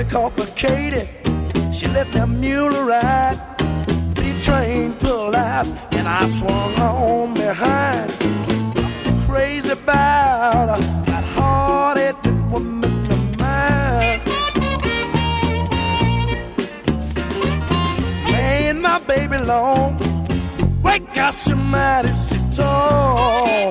called the Katie. She let me a mule ride. The train pulled out and I swung on behind. I'm crazy about that hard-headed woman of mine. Laying my baby long. Wake up, she mighty, she tall.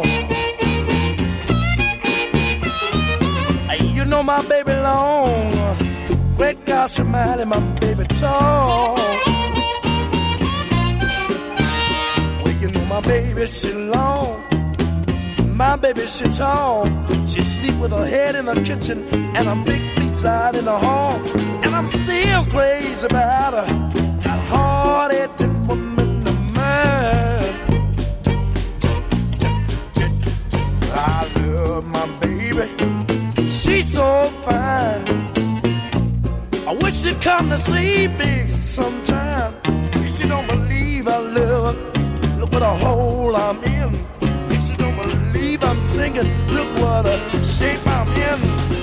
You know my baby long. Great God, she mighty, my baby tall. Well, you know my baby, she long. My baby, she tall. She sleep with her head in the kitchen and her big feet out in the hall. And I'm still crazy about her, that hard-headed woman of mine. I love my baby. She's so fine. I wish she'd come to see me sometime. If she don't believe I love her, look what a hole I'm in. If she don't believe I'm singing, look what a shape I'm in.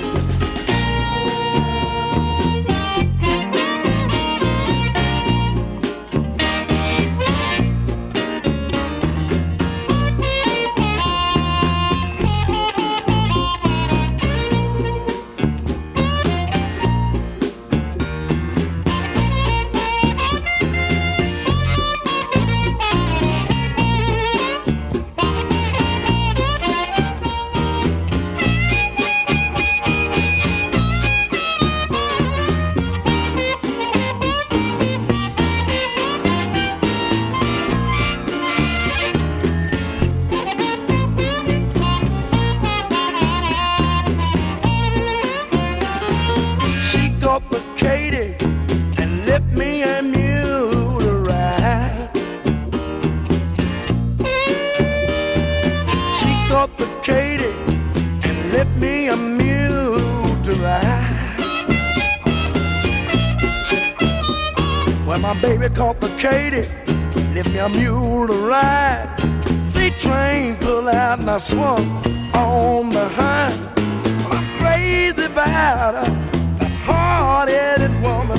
My baby caught the Katy, left me a mule to ride. The train pulled out and I swung on behind. Well, I'm crazy about her, that hard-headed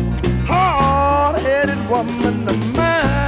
woman of mine.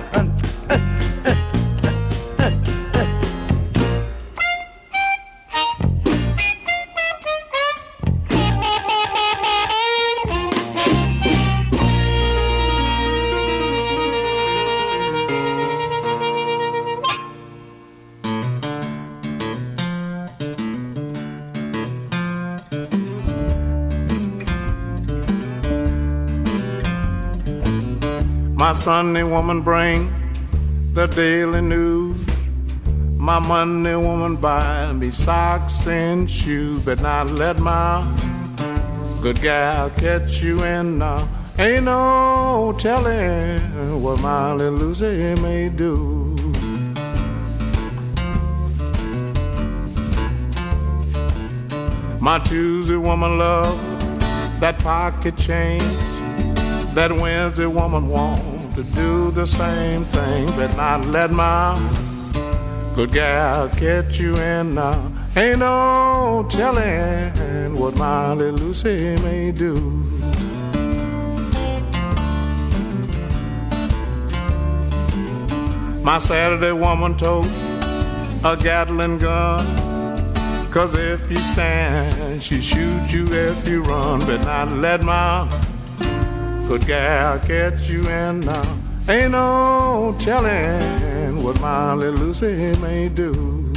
My Sunday woman bring the daily news. My Monday woman buy me socks and shoes. But not let my good gal catch you in now. Ain't no telling what my little Lucy may do. My Tuesday woman love that pocket change. That Wednesday woman want to do the same thing, but not let my good gal catch you in now. Ain't no telling what my little Lucy may do. My Saturday woman totes a Gatling gun, 'cause if you stand, she shoot you if you run, but not let my good gal catch you in now. Ain't no telling what my little Lucy may do.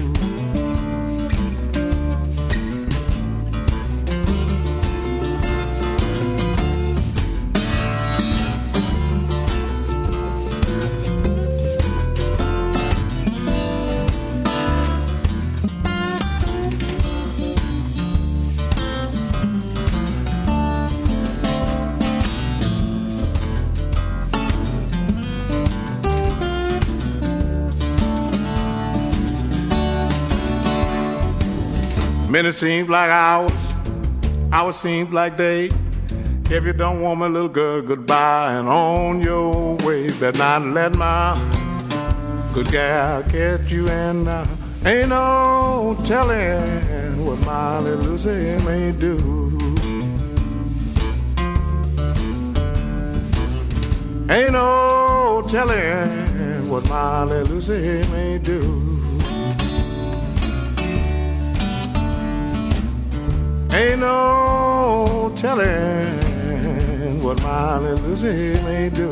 Minutes seems like hours, hours seems like days. If you don't want my little girl, goodbye and on your way. Better not let my good gal catch you in now. Ain't no telling what my little Lucy may do. Ain't no telling what my little Lucy may do. Ain't no telling what my little Lucy may do.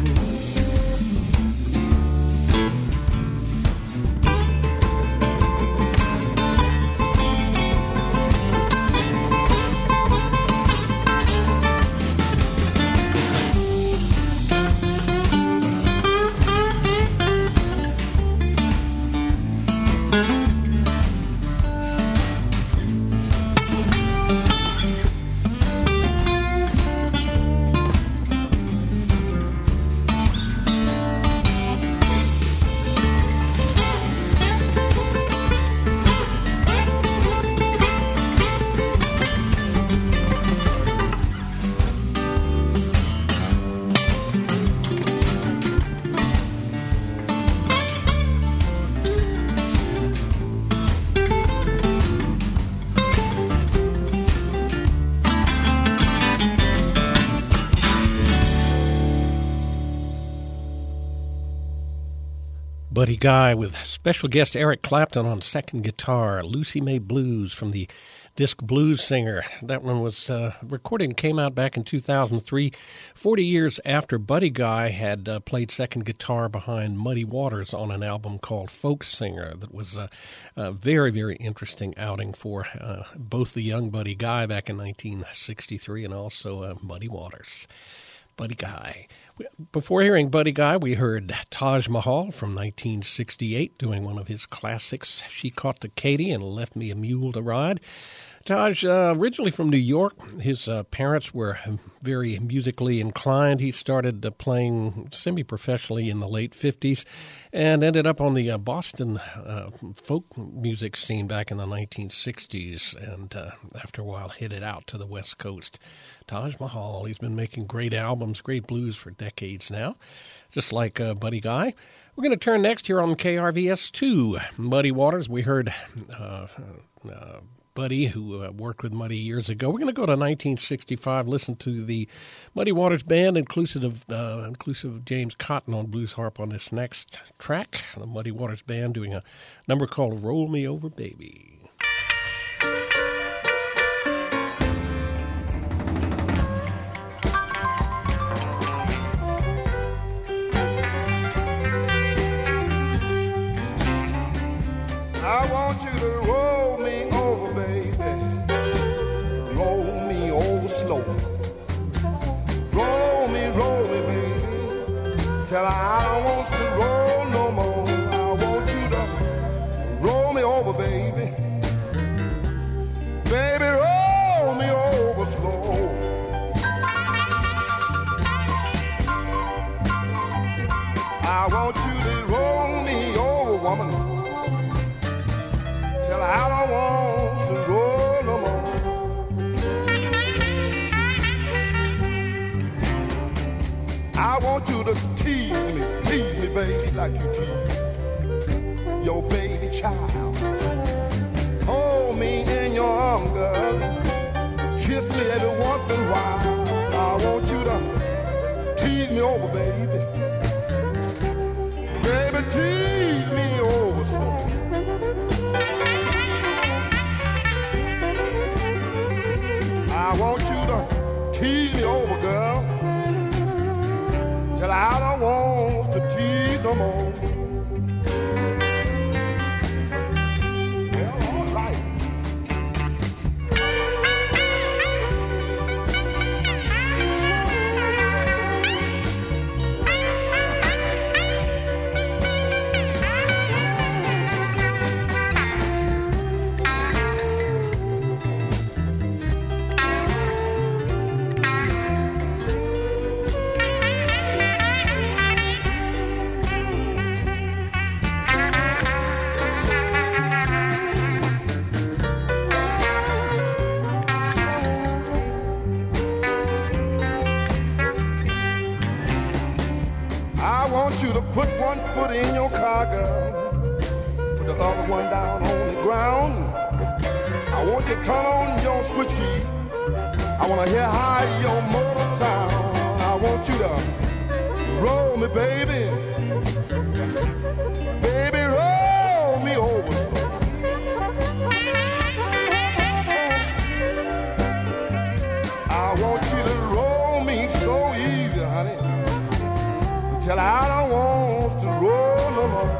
Buddy Guy with special guest Eric Clapton on second guitar, Lucy May Blues from the disc Blues Singer. That one was recorded and came out back in 2003, 40 years after Buddy Guy had played second guitar behind Muddy Waters on an album called Folk Singer. That was a very, very interesting outing for both the young Buddy Guy back in 1963 and also Muddy Waters. Buddy Guy. Before hearing Buddy Guy, we heard Taj Mahal from 1968 doing one of his classics, She Caught the Katy and Left Me a Mule to Ride. Taj, originally from New York, his parents were very musically inclined. He started playing semi-professionally in the late 50s and ended up on the Boston folk music scene back in the 1960s, and after a while headed out to the West Coast. Taj Mahal, he's been making great albums, great blues for decades now, just like Buddy Guy. We're going to turn next here on KRVS-2. Muddy Waters, we heard Buddy, who worked with Muddy years ago. We're going to go to 1965, listen to the Muddy Waters Band, inclusive of James Cotton on blues harp on this next track. The Muddy Waters Band doing a number called Roll Me Over, Baby. I want you to roll me over, baby. Roll me over slow. Roll me, baby. Till I don't want to roll no more. I want you to roll me over, baby. Baby, roll me over slow. I want you to roll me over, woman. I don't want to roll no more. I want you to tease me, baby, like you tease your baby child. Hold me in your arms, girl. Kiss me every once in a while. I want you to tease me over, baby. Baby, tease me over slow. I want you to tease me over, girl, till I don't want to tease no more. Well, all right. Put one foot in your car, girl. Put the other one down on the ground. I want you to turn on your switch key. I want to hear how your motor sound. I want you to roll me, baby. Baby, roll me over. I want you to roll me so easy, honey, till I don't want to roll no more.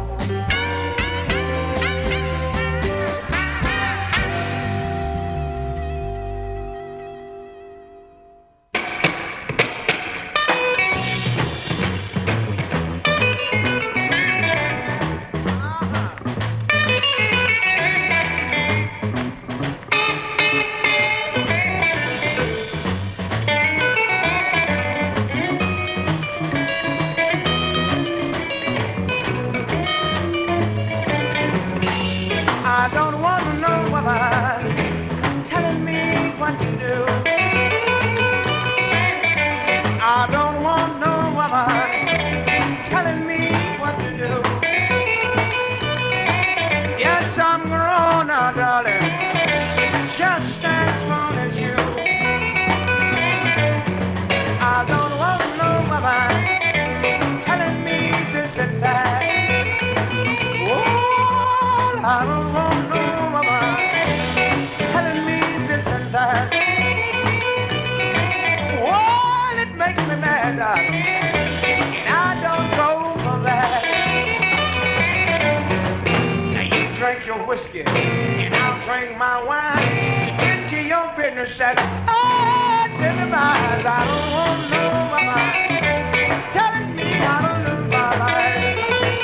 Whiskey, and I'll drink my wine. Get to your business, that tell me lies. I don't want to know my mind telling me how to live my life.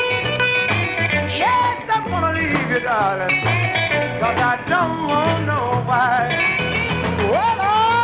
Yes, I'm gonna leave you, darling, 'cause I don't want to know why. Well,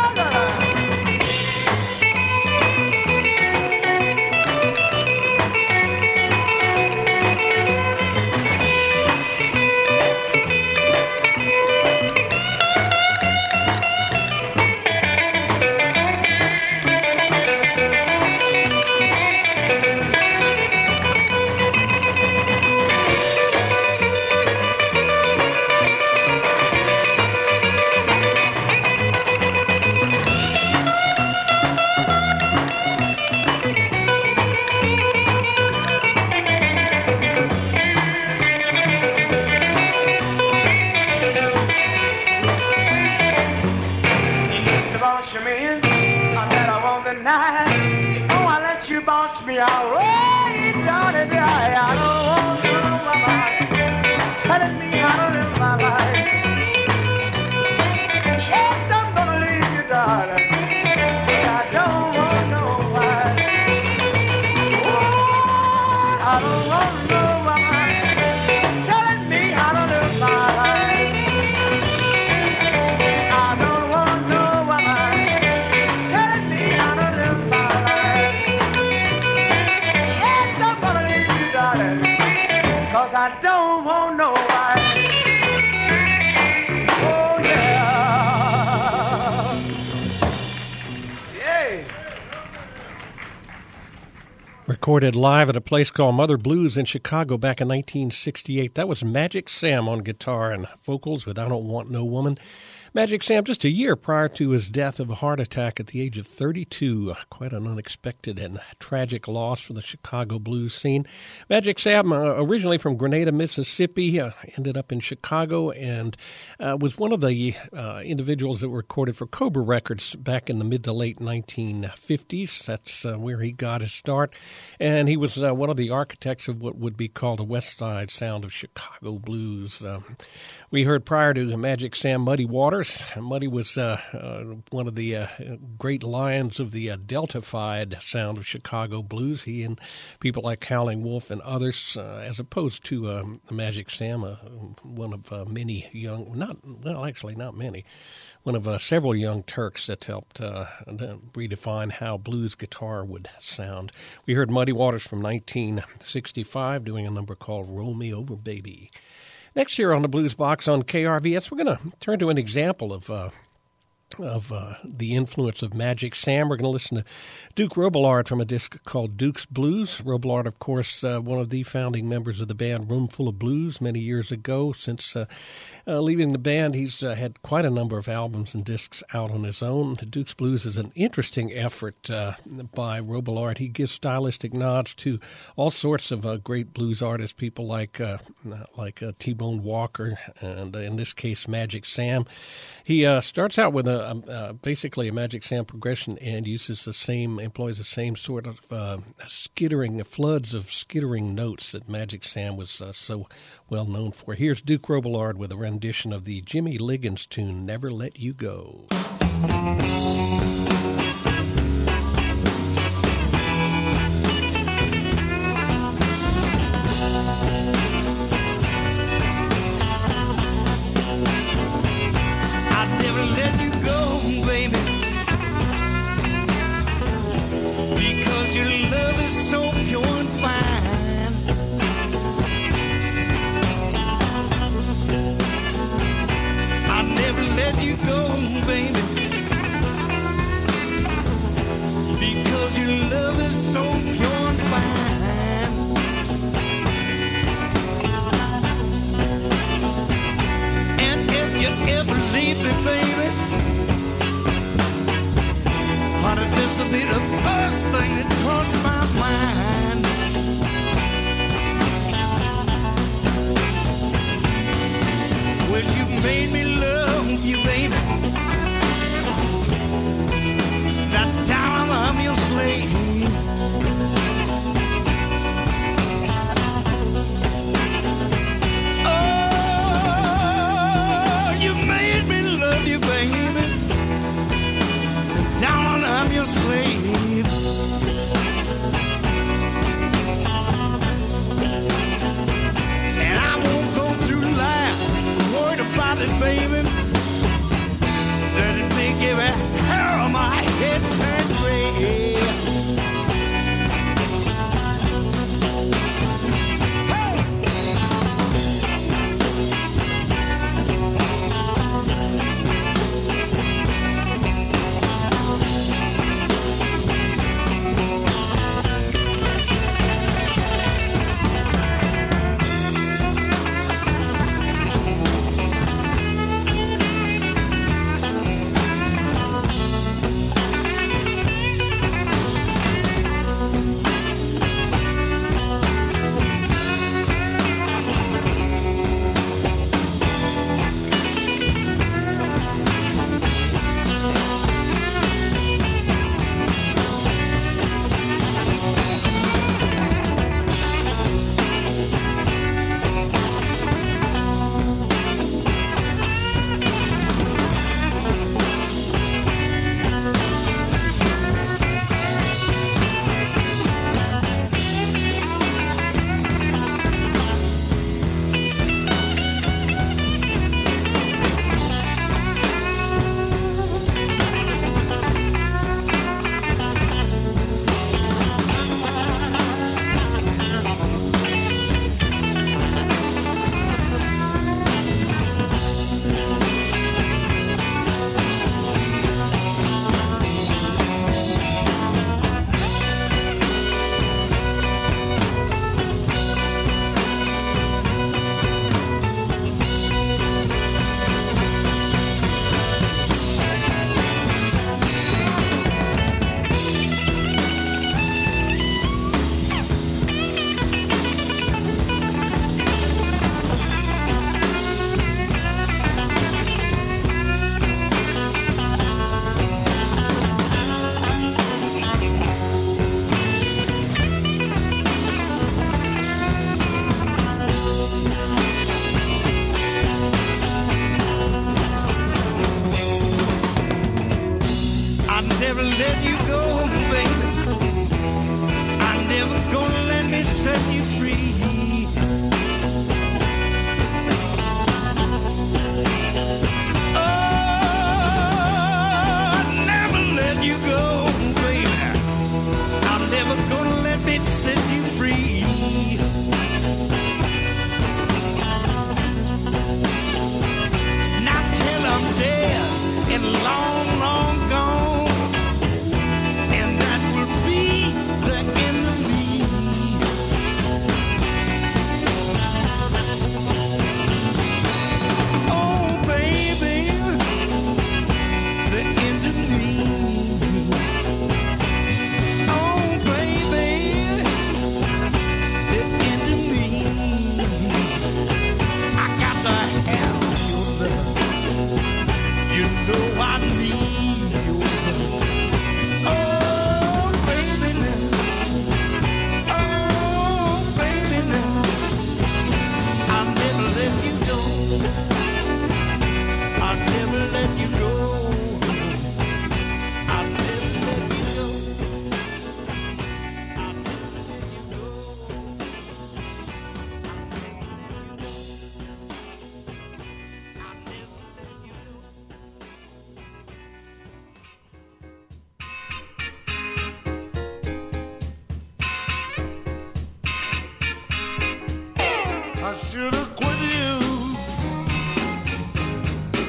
boss me out, way down and die. I don't want to know my mind telling me how to live my life. Yes, I'm gonna leave you, darling, but I don't want to know why. Oh, I don't want to know my mind telling me how to live my life. I don't want to know my mind telling me how to live my life. 'Cause I don't want nobody. Oh, yeah. Yeah. Recorded live at a place called Mother Blues in Chicago back in 1968. That was Magic Sam on guitar and vocals with I Don't Want No Woman. Magic Sam, just a year prior to his death of a heart attack at the age of 32. Quite an unexpected and tragic loss for the Chicago blues scene. Magic Sam, originally from Grenada, Mississippi, ended up in Chicago and was one of the individuals that were recorded for Cobra Records back in the mid to late 1950s. That's where he got his start. And he was one of the architects of what would be called the West Side sound of Chicago blues. We heard prior to Magic Sam, Muddy Waters. Muddy was one of the great lions of the Delta-fied sound of Chicago blues. He and people like Howling Wolf and others, as opposed to Magic Sam, one of many young, not many, one of several young Turks that helped redefine how blues guitar would sound. We heard Muddy Waters from 1965 doing a number called Roll Me Over, Baby. Next year on the Blues Box on KRVS, we're going to turn to an example of of the influence of Magic Sam. We're going to listen to Duke Robillard from a disc called Duke's Blues. Robillard, of course, one of the founding members of the band Roomful of Blues many years ago. Since leaving the band, he's had quite a number of albums and discs out on his own. The Duke's Blues is an interesting effort by Robillard. He gives stylistic nods to all sorts of great blues artists, people like T-Bone Walker and, in this case, Magic Sam. He starts out with basically a Magic Sam progression and employs the same sort of skittering, floods of skittering notes that Magic Sam was so well known for. Here's Duke Robillard with a rendition of the Jimmy Liggins tune, Never Let You Go. This'll be the first thing that crossed my mind. Well, you made me love you, baby. That down I'm your slave. Oh, you made me love you, baby. Down I'm your slave. And I won't go through life worried about it, baby. That it make every hair on my head turn gray.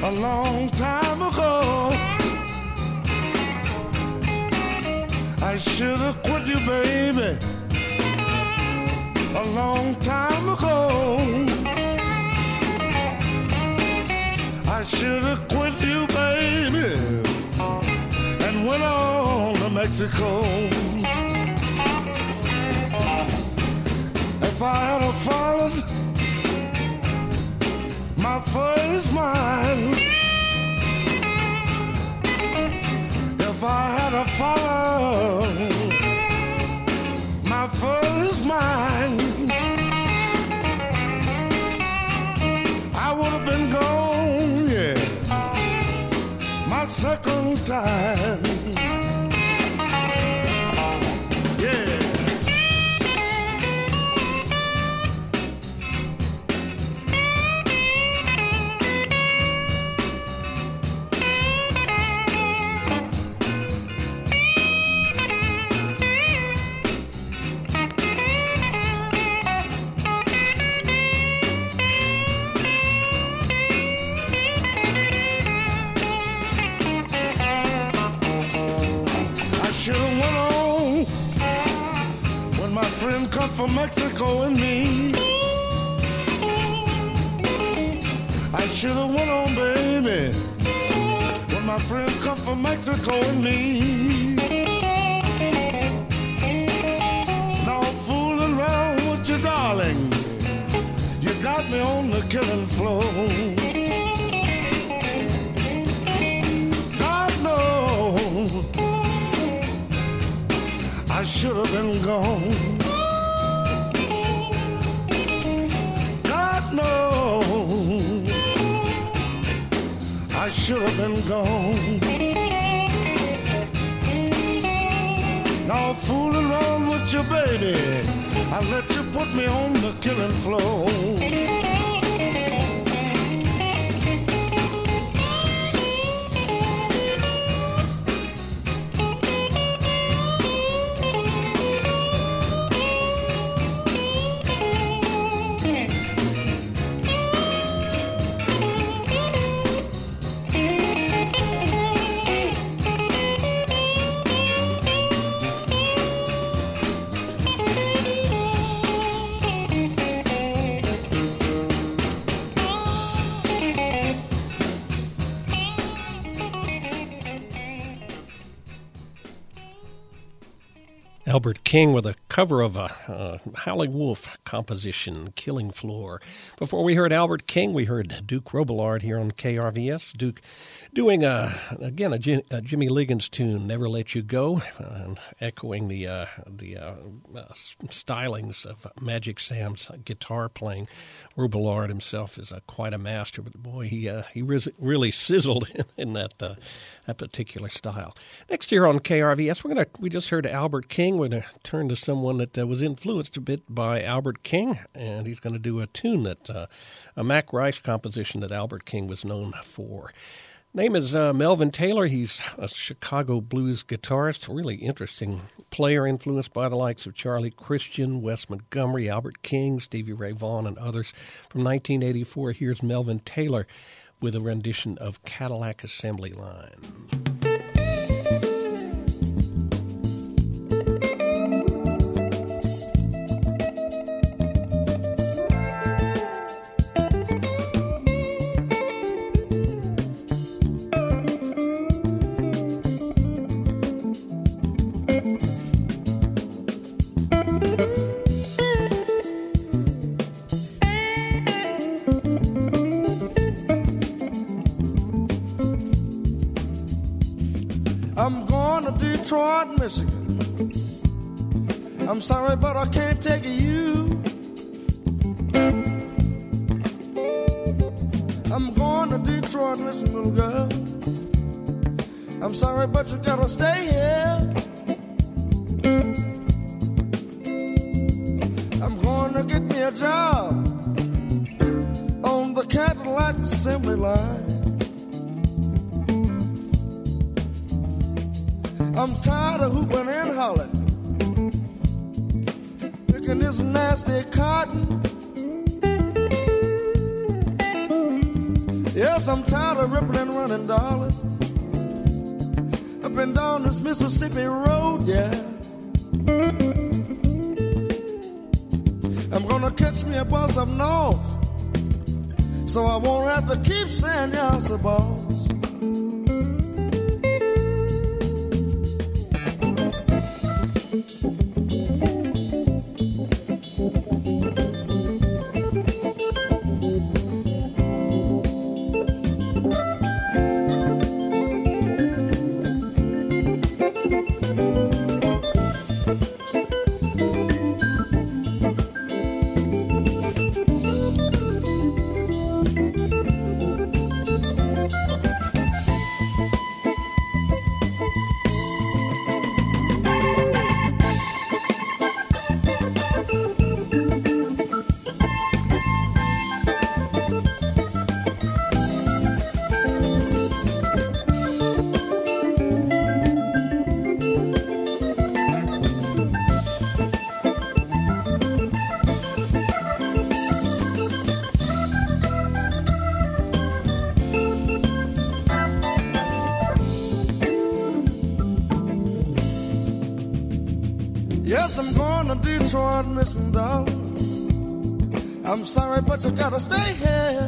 a long time ago. I should have quit you, baby, a long time ago. I should have quit you, baby, and went on to Mexico. If I had have followed my first mind, if I had have followed my first mind, I would have been gone, yeah, my second time. Should've went on when my friend come from Mexico and me. I should've went on, baby, when my friend come from Mexico and me. No fooling around with you, darling. You got me on the killing floor. God knows I should have been gone. God knows I should have been gone. Now fooling around with you, baby, I let you put me on the killing floor. Albert King with a cover of a Howling Wolf composition, Killing Floor. Before we heard Albert King, we heard Duke Robillard here on KRVS. Duke doing, again, a Jimmy Liggins tune, Never Let You Go, echoing the stylings of Magic Sam's guitar playing. Robillard himself is quite a master, but boy, he really sizzled in that particular style. Next year on KRVS, we just heard Albert King. We're going to turn to someone that was influenced a bit by Albert King, and he's going to do a tune that a Mac Rice composition that Albert King was known for. Name is Melvin Taylor. He's a Chicago blues guitarist, really interesting player, influenced by the likes of Charlie Christian, Wes Montgomery, Albert King, Stevie Ray Vaughan, and others. From 1984, here's Melvin Taylor with a rendition of Cadillac Assembly Line. I'm going to Detroit, Michigan. I'm sorry, but I can't take you. I'm going to Detroit, listen, little girl. I'm sorry, but you gotta stay here. I'm going to get me a job on the Cadillac Assembly Line. I'm tired of hooping and hollering, picking this nasty cotton. Yes, I'm tired of ripping and running, darling, up and down this Mississippi road, yeah. I'm gonna catch me a bus up north, so I won't have to keep saying yes, boss. Yes, I'm going to Detroit, Miss Darling. I'm sorry, but you gotta stay here.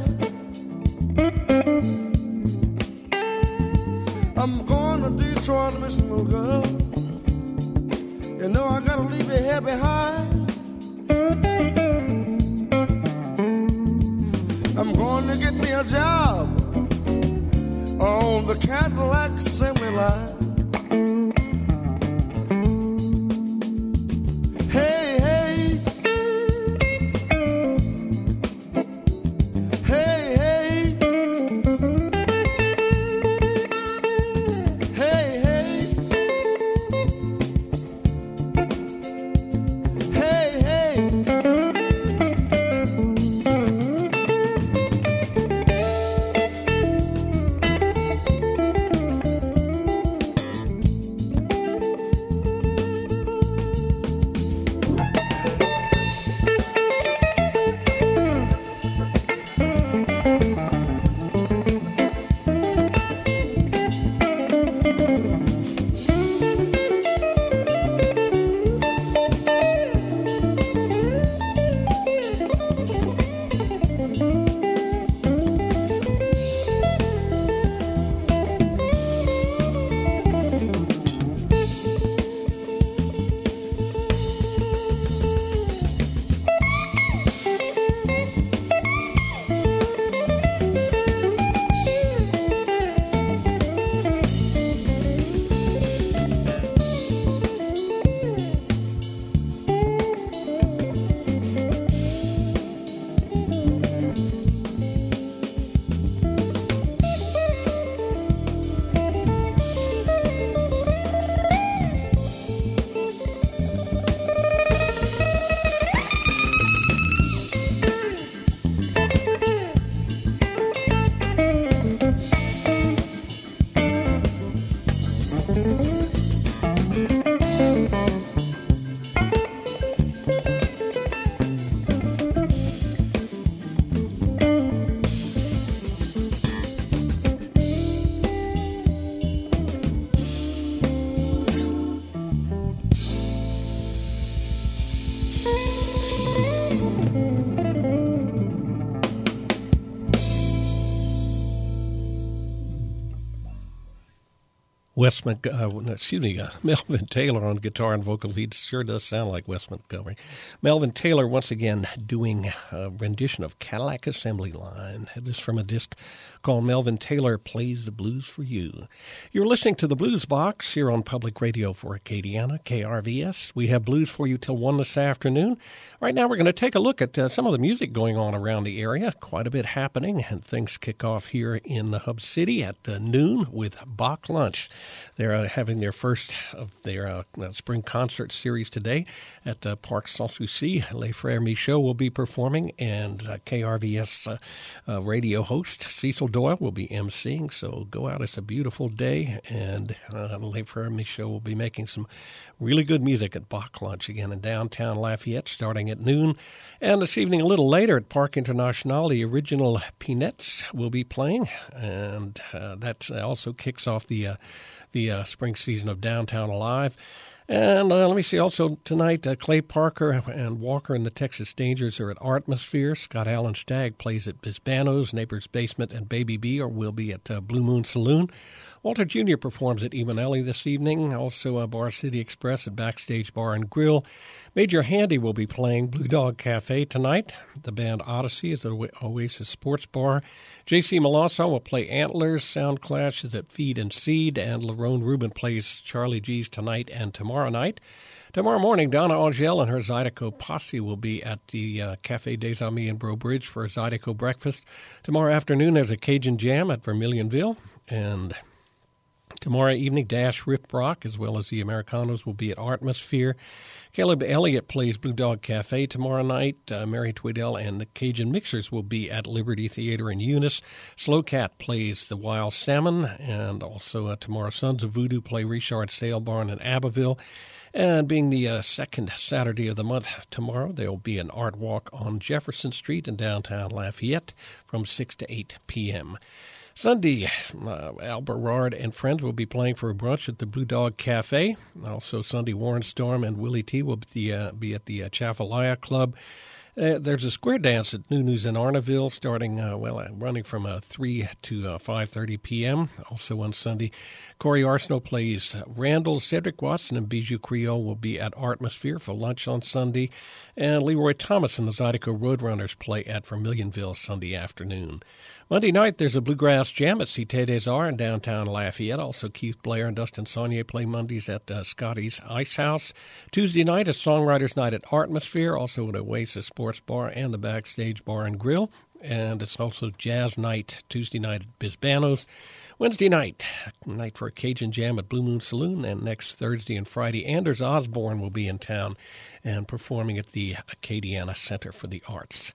I'm going to Detroit, Miss Girl. You know I gotta leave you here behind. I'm going to get me a job on the Cadillac assembly line. Melvin Taylor on guitar and vocal lead. Sure does sound like Wes Montgomery. Melvin Taylor once again doing a rendition of Cadillac Assembly Line. This from a disc called Melvin Taylor Plays the Blues for You. You're listening to the Blues Box here on Public Radio for Acadiana, KRVS. We have blues for you till 1 this afternoon. Right now we're going to take a look at some of the music going on around the area. Quite a bit happening, and things kick off here in the Hub City at noon with Bach Lunch. They're having their first of their spring concert series today at Parc Sanssouci. Les Frères Michaud will be performing, and KRVS radio host Cecil Doyle will be emceeing. So go out. It's a beautiful day, and Les Frères Michaud will be making some really good music at Bach Lunch again in downtown Lafayette starting at noon. And this evening, a little later at Parc International, the original Peanuts will be playing, and that also kicks off the spring season of Downtown Alive. And let me see, also tonight, Clay Parker and Walker and the Texas Dangers are at Artmosphere. Scott Allen Stagg plays at Bisbano's, Neighbor's Basement, and Baby B will be at Blue Moon Saloon. Walter Jr. performs at Emanelli this evening, also Bar City Express at Backstage Bar and Grill. Major Handy will be playing Blue Dog Cafe tonight. The band Odyssey is at Oasis Sports Bar. J.C. Melanson will play Antlers. Sound Clash is at Feed and Seed, and Lerone Rubin plays Charlie G's tonight and tomorrow night. Tomorrow morning, Donna Angel and her Zydeco posse will be at the Café des Amis in Breaux Bridge for a Zydeco breakfast. Tomorrow afternoon, there's a Cajun Jam at Vermilionville, and tomorrow evening, Dash Rip Rock, as well as the Americanos, will be at Artmosphere. Caleb Elliott plays Blue Dog Cafe tomorrow night. Mary Tweedell and the Cajun Mixers will be at Liberty Theater in Eunice. Slow Cat plays the Wild Salmon, and also tomorrow, Sons of Voodoo play Richard Sale Barn in Abbeville. And being the second Saturday of the month tomorrow, there will be an art walk on Jefferson Street in downtown Lafayette from 6 to 8 p.m. Sunday, Al Berard and friends will be playing for a brunch at the Blue Dog Cafe. Also Sunday, Warren Storm and Willie T will be at the Chafalaya Club. There's a square dance at Nunu's in Arnaville starting, running from 3 to 5:30 p.m. Also on Sunday, Corey Arsenault plays Randall. Cedric Watson and Bijou Creole will be at Artmosphere for lunch on Sunday. And Leroy Thomas and the Zydeco Roadrunners play at Vermilionville Sunday afternoon. Monday night, there's a Bluegrass Jam at Cité des Arts in downtown Lafayette. Also, Keith Blair and Dustin Saunier play Mondays at Scotty's Ice House. Tuesday night is Songwriters Night at Artmosphere, also at Oasis Sports Bar and the Backstage Bar and Grill. And it's also Jazz Night Tuesday night at Bisbano's. Wednesday night for a Cajun Jam at Blue Moon Saloon, and next Thursday and Friday, Anders Osborne will be in town and performing at the Acadiana Center for the Arts.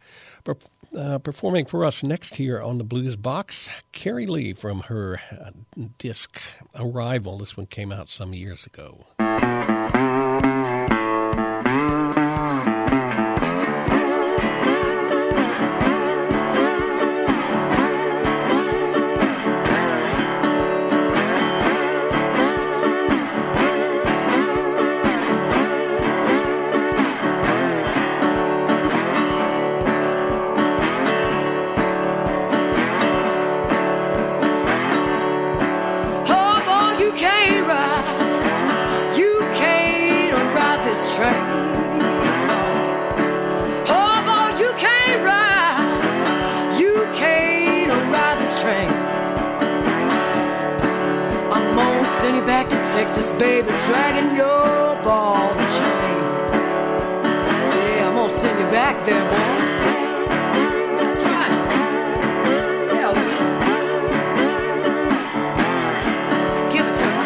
Performing for us next here on the Blues Box, Carrie Lee from her disc Arrival. This one came out some years ago. Texas, baby, dragging your ball and chain. Yeah, I'm gonna send you back there, boy. That's right. Yeah, give it to me.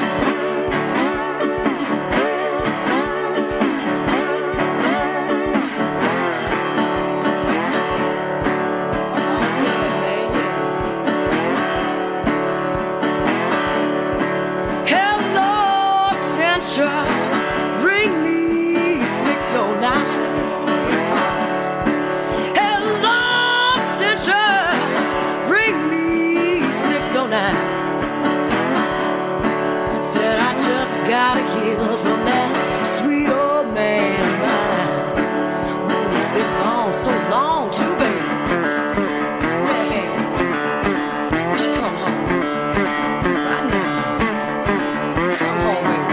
Ring me 609. Hello, Central. Ring me 609. Said I just gotta heal from that sweet old man of mine. He's been gone so long too, baby. Yes. You should come home right now. Come home, baby.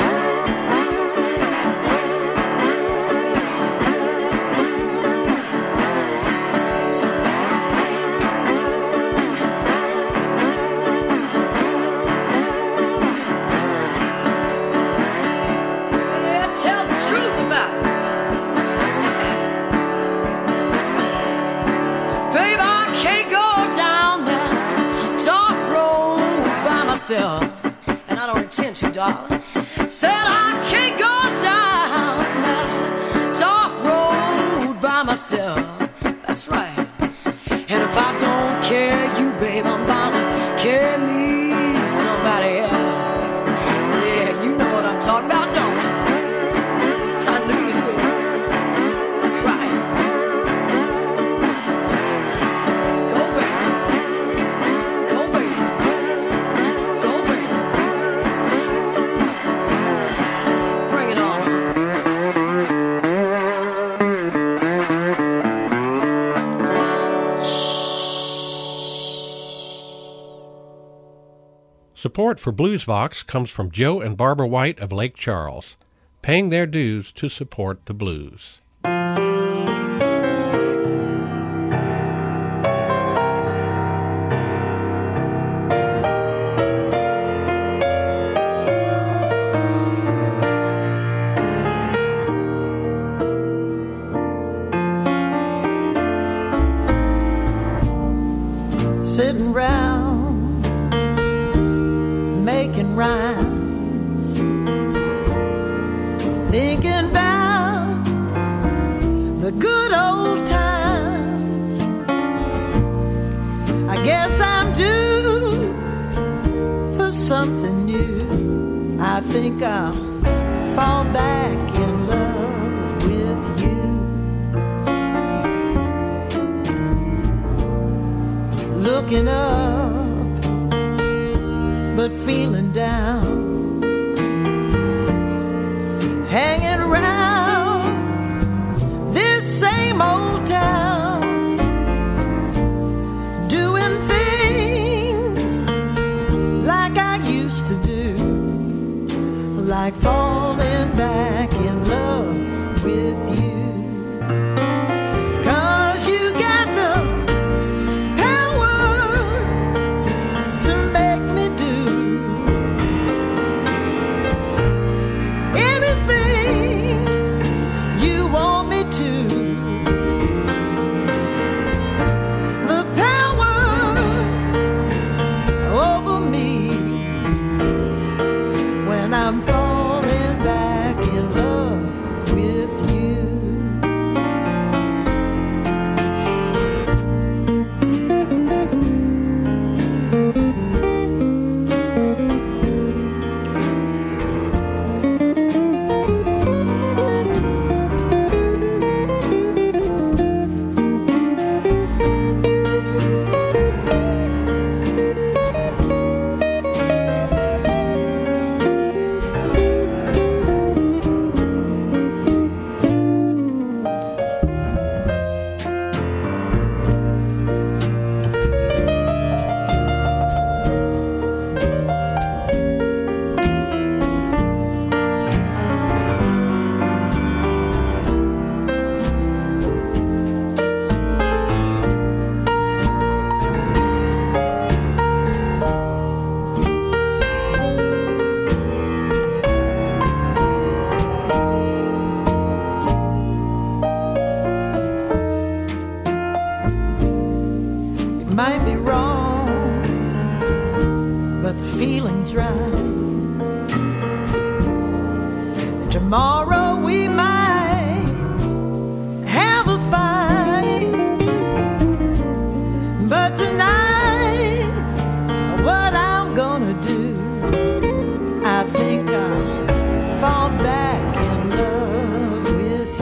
And I don't intend to, darling. Said I can't go down that dark road by myself. That's right. And if I don't carry you, babe, I'm bound to carry me somebody else. Yeah, you know what I'm talking about, don't you? I knew you did. That's right. Go, baby. Go, baby. Go, baby. Bring it on. Support for BluesVox comes from Joe and Barbara White of Lake Charles, paying their dues to support the blues. Sitting round making rhymes, thinking about the good old times. I guess I'm due for something new. I think I'll fall back in love with you. Looking up but feeling down, hanging around this same old town, doing things like I used to do, like falling back in love with you. 'Cause you got the power to make me do I'm falling back in love with you. Might be wrong, but the feeling's right. And tomorrow we might have a fight, but tonight, what I'm gonna do, I think I'll fall back in love with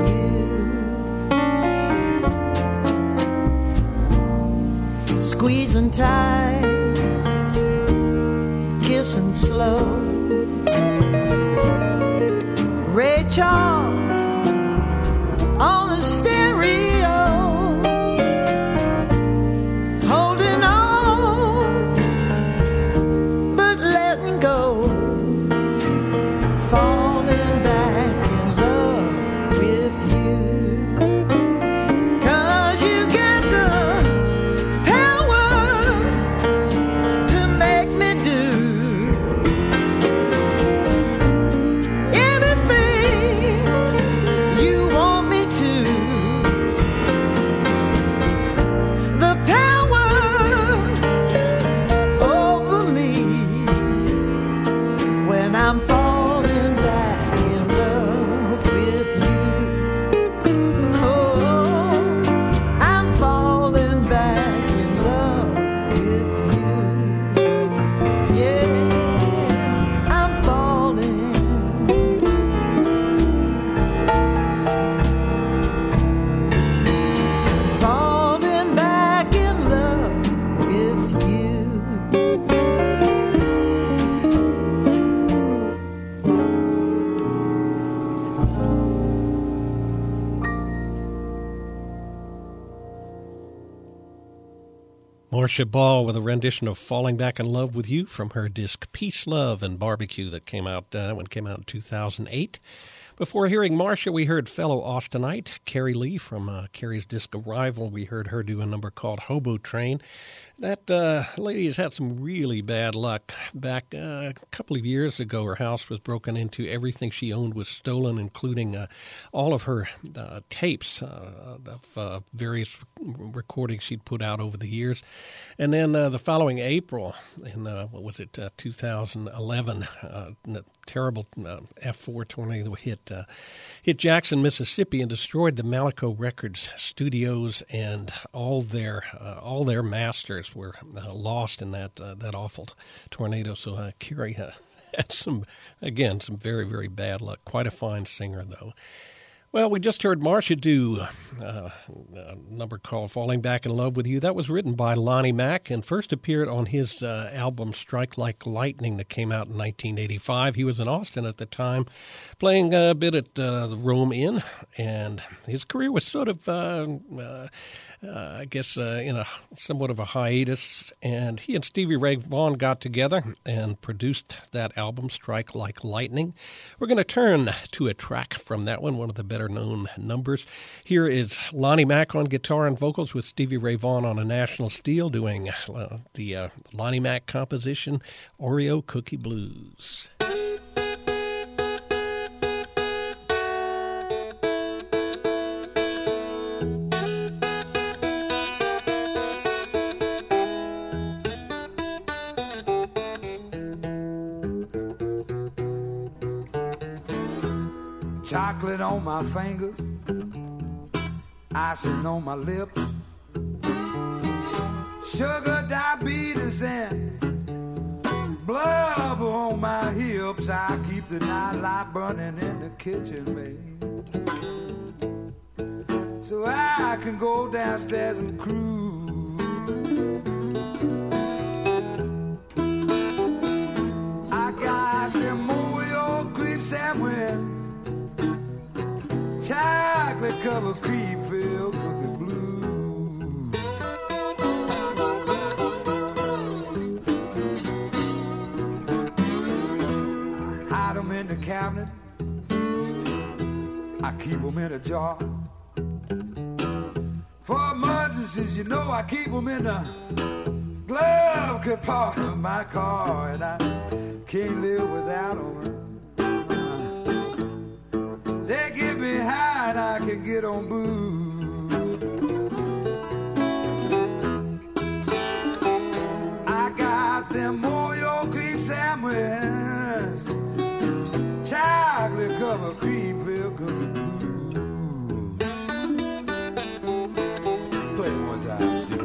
you. Squeezing tight, kissing slow, Ray Charles on the stereo, holding on but letting go, falling back in love with you. 'Cause you got the power to make me do anything you want me to. Marcia Ball with a rendition of Falling Back in Love with You from her disc Peace, Love, and Barbecue that came out, that one came out in 2008. Before hearing Marcia, we heard fellow Austinite Carrie Lee from Carrie's disc Arrival. We heard her do a number called Hobo Train. That lady has had some really bad luck. Back a couple of years ago, her house was broken into. Everything she owned was stolen, including all of her tapes of various recordings she'd put out over the years. And then the following April, in, 2011, the terrible F4 tornado hit Jackson, Mississippi, and destroyed the Malaco Records studios, and all their masters were lost in that awful tornado. So Carrie had some very, very bad luck. Quite a fine singer, though. Well, we just heard Marcia do a number called Falling Back in Love with You. That was written by Lonnie Mack and first appeared on his album Strike Like Lightning that came out in 1985. He was in Austin at the time, playing a bit at the Rome Inn, and his career was sort of, I guess, in a somewhat of a hiatus, and he and Stevie Ray Vaughan got together and produced that album, Strike Like Lightning. We're going to turn to a track from that one of the better-known numbers. Here is Lonnie Mack on guitar and vocals with Stevie Ray Vaughan on a National Steel doing the Lonnie Mack composition, Oreo Cookie Blues. Chocolate on my fingers, icing on my lips, sugar, diabetes, and blubber on my hips. I keep the nightlight burning in the kitchen, babe, so I can go downstairs and cruise. I got them Oreo cream sandwich, chocolate covered cream filled cookie blue. I hide them in the cabinet, I keep them in a jar. For emergencies, you know, I keep them in the glove compartment of my car, and I can't live without them. They get me high and I can get on booze. I got them Oreo cream sandwiches, chocolate covered cream filled cookie blue. Play it one time, Steve.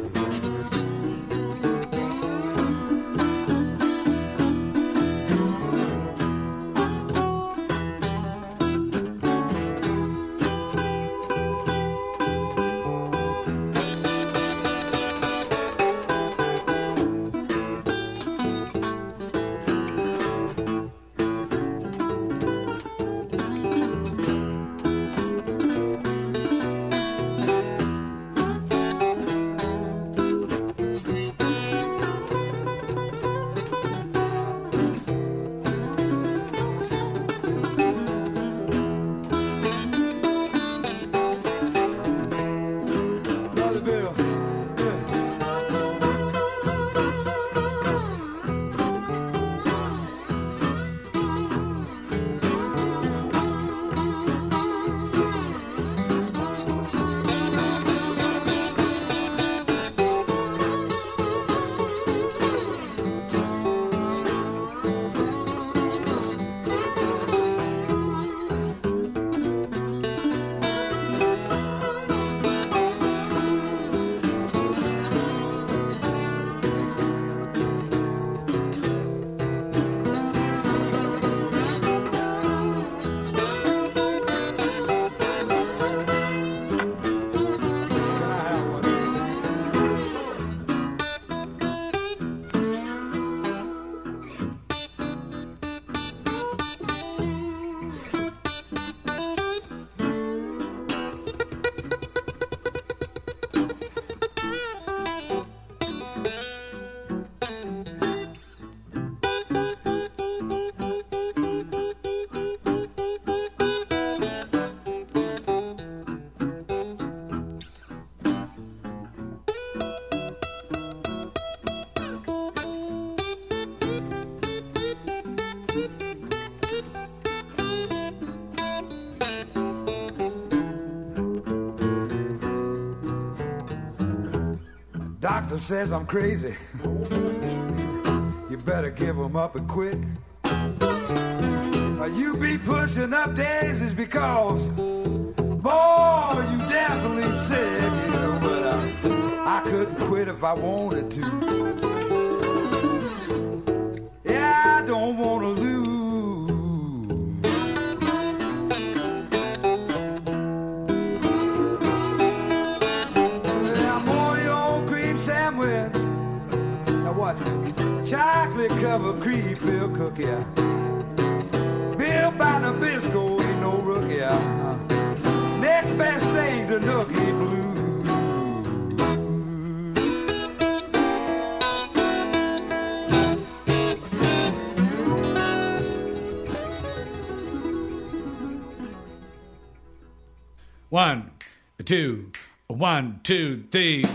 Doctor says I'm crazy. You better give him up and quick. You be pushing up daisies because, boy, you definitely sick, you know, but I couldn't quit if I wanted to. Yeah, I don't want to lose. I'm on your cream sandwich. Now watch me. Chocolate covered cream filled cookie. Bill by Nabisco ain't no rookie. Next best thing to Nookie Blue. One, two, 1, 2, 3.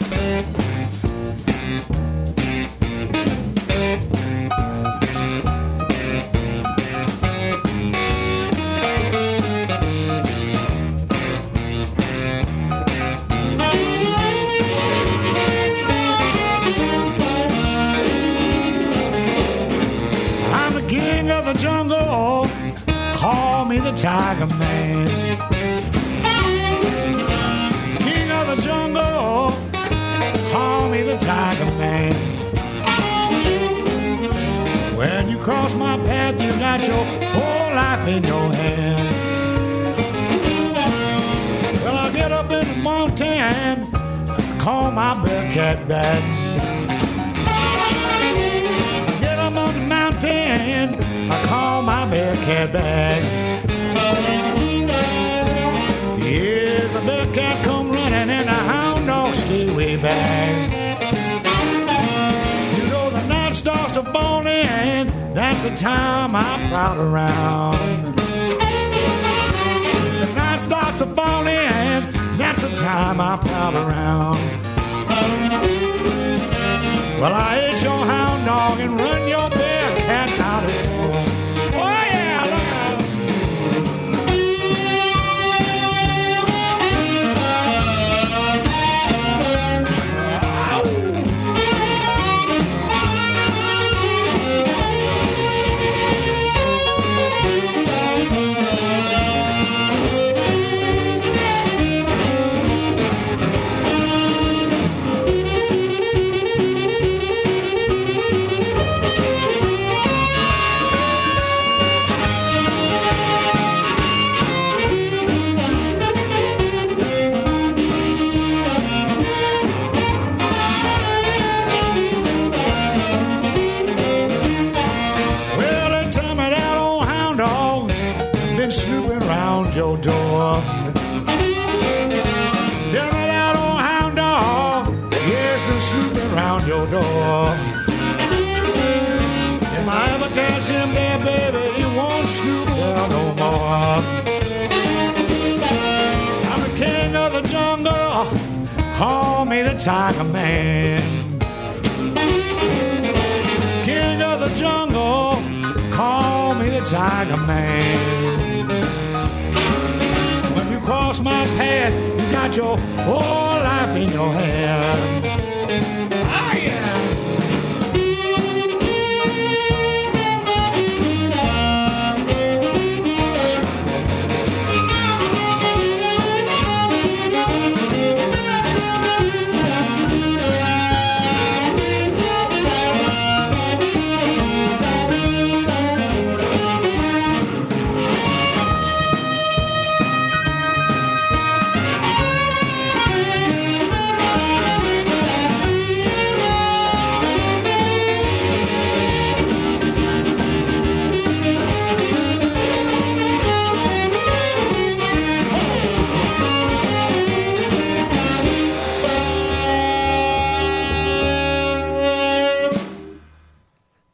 I'm the king of the jungle. Call me the Tiger Man. King of the jungle. Call me the Tiger Man. When you cross my path, you got your whole life in your hand. Well, I get up in the mountain, call my Bearcat back. Get up on the mountain, I call my Bearcat back. Yes, the Bearcat come running and the hound dog stay way back. You know the night starts to fall in, that's the time I prowl around. The night starts to fall in, that's the time I prowl around. Well, I ate your hound dog and run your Bearcat out of town. Oh yeah, look out. Your door. Tell me that old hound dog, yes, been snooping around your door. If I ever catch him there, baby, he won't snoop there no more. I'm the king of the jungle, call me the Tiger Man. King of the jungle, call me the Tiger Man. Cross my path, you got your whole life in your hand. Oh yeah.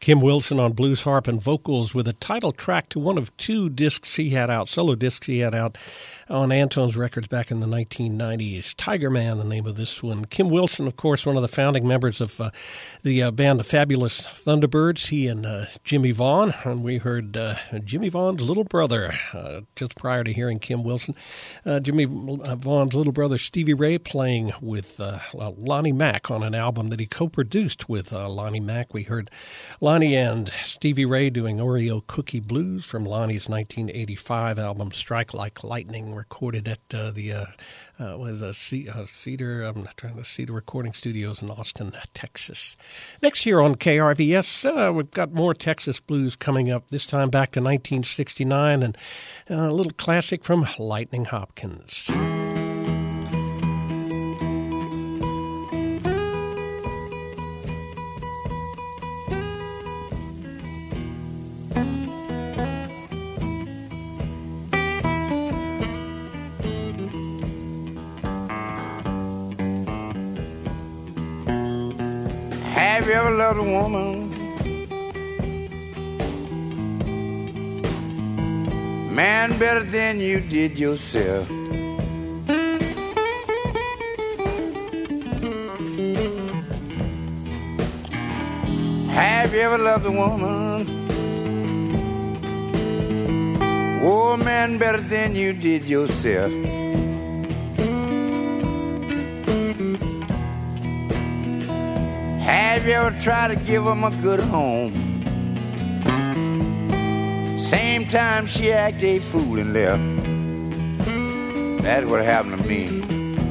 Kim Wilson on blues harp and vocals with a title track to one of two discs he had out, solo discs he had out on Antone's Records back in the 1990s. Tiger Man, the name of this one. Kim Wilson, of course, one of the founding members of the band The Fabulous Thunderbirds. He and Jimmy Vaughn, and we heard Jimmy Vaughn's little brother just prior to hearing Kim Wilson. Jimmy Vaughn's little brother Stevie Ray playing with Lonnie Mack on an album that he co-produced with Lonnie Mack. We heard Lonnie and Stevie Ray doing Oreo Cookie Blues from Lonnie's 1985 album Strike Like Lightning, recorded at the Cedar Recording Studios in Austin, Texas. Next year on KRVS, we've got more Texas blues coming up, this time back to 1969, and a little classic from Lightning Hopkins. Have you ever loved a woman? Man, better than you did yourself. Have you ever loved a woman? Oh, man, better than you did yourself. Have you ever tried to give them a good home? Same time she acted a fool and left. That's what happened to me.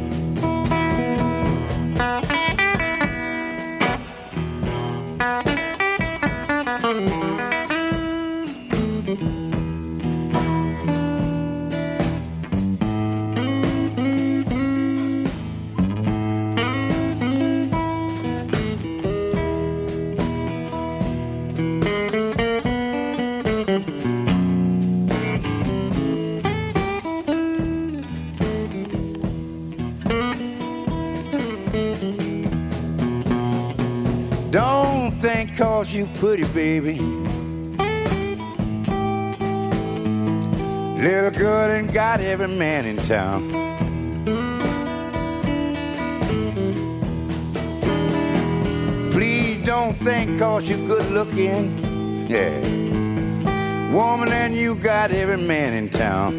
Don't think 'cause you pretty, baby, little girl ain't got every man in town. Please don't think 'cause you good looking, yeah, woman, and you got every man in town.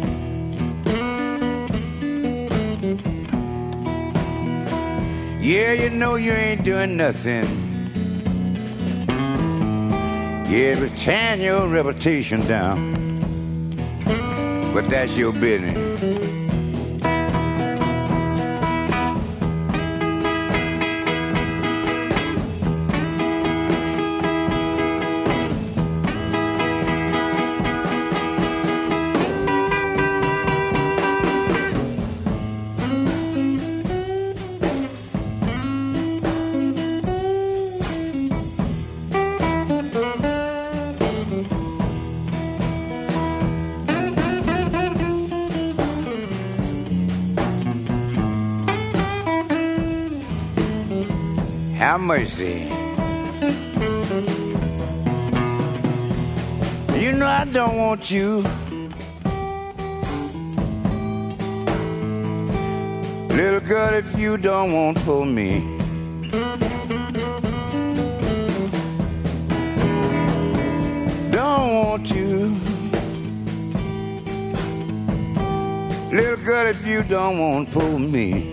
Yeah, you know you ain't doing nothing. Yeah, but tearing your reputation down. But that's your business. Have mercy. You know I don't want you. Little girl, if you don't want for me. Don't want you. Little girl, if you don't want for me.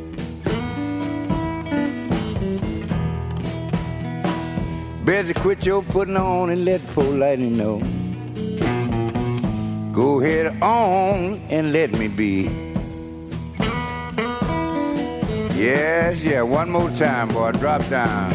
Better quit your putting on and let poor Lightning know. Go ahead on and let me be. Yes, yeah, one more time, boy, drop down.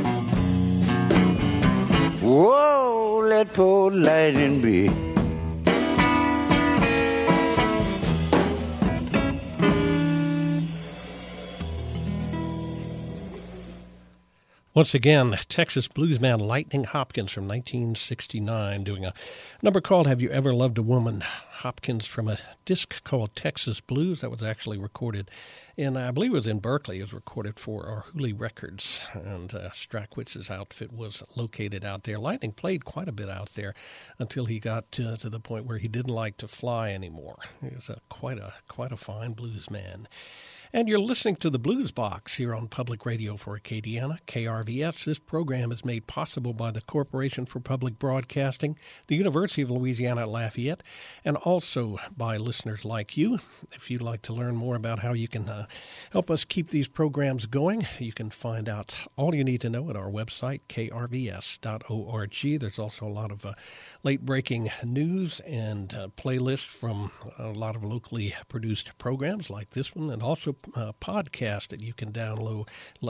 Whoa, let poor Lightning be. Once again, Texas bluesman Lightning Hopkins from 1969 doing a number called Have You Ever Loved a Woman? Hopkins from a disc called Texas Blues that was actually recorded in, I believe it was in Berkeley. It was recorded for Arhoolie Records, and Strackwitz's outfit was located out there. Lightning played quite a bit out there until he got to the point where he didn't like to fly anymore. He was quite a fine blues man. And you're listening to the Blues Box here on Public Radio for Acadiana, KRVS. This program is made possible by the Corporation for Public Broadcasting, the University of Louisiana at Lafayette, and also by listeners like you. If you'd like to learn more about how you can help us keep these programs going, you can find out all you need to know at our website, krvs.org. There's also a lot of late-breaking news and playlists from a lot of locally produced programs like this one, and also podcast that you can download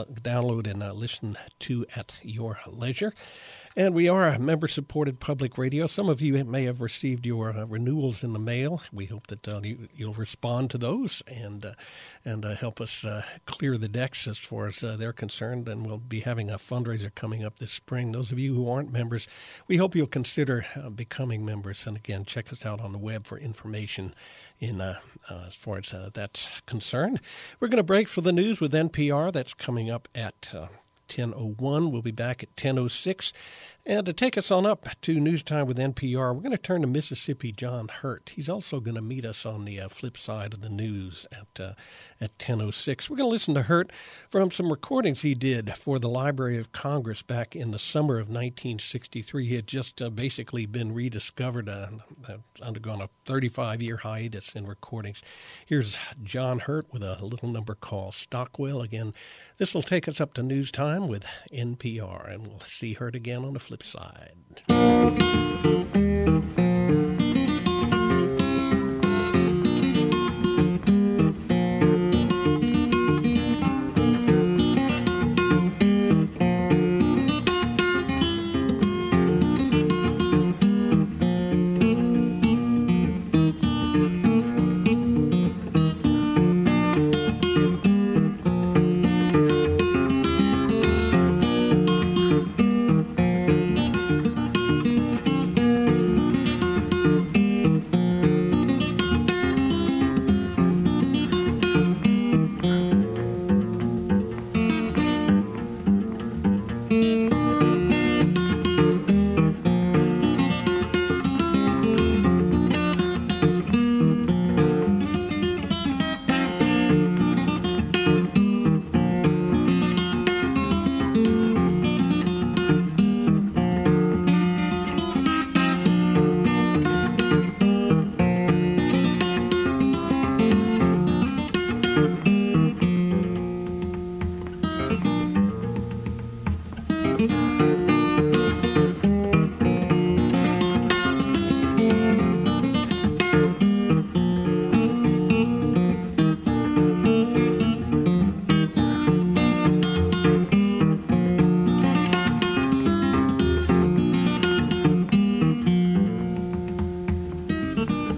and listen to at your leisure. And we are a member-supported public radio. Some of you may have received your renewals in the mail. We hope that you'll respond to those and help us clear the decks as far as they're concerned. And we'll be having a fundraiser coming up this spring. Those of you who aren't members, we hope you'll consider becoming members. And again, check us out on the web for information in as far as that's concerned. We're going to break for the news with NPR. That's coming up at 10:01. We'll be back at 10:06. And to take us on up to News Time with NPR, we're going to turn to Mississippi John Hurt. He's also going to meet us on the flip side of the news at 10:06. We're going to listen to Hurt from some recordings he did for the Library of Congress back in the summer of 1963. He had just basically been rediscovered, undergone a 35-year hiatus in recordings. Here's John Hurt with a little number called Stockwell. Again, this will take us up to News Time with NPR, and we'll see Hurt again on the flip side.